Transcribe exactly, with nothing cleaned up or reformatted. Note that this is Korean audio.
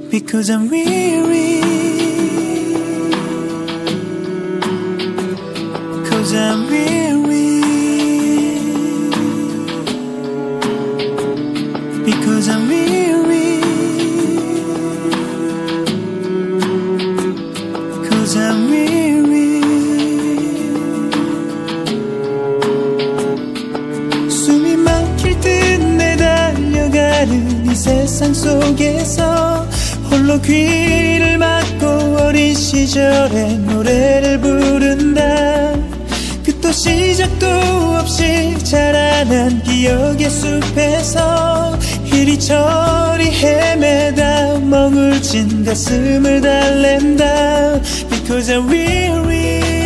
Because I'm weary. Cause I'm weary. Because I'm weary. Cause I'm weary. 숨이 막힐 듯 내달려가는 이 세상 속에서 홀로 귀를 막고 어린 시절의 노래를 부른다. 끝도 시작도 없이 자라난 기억의 숲에서 이리저리 헤매다 멍울진 가슴을 달랜다. Because I'm weary.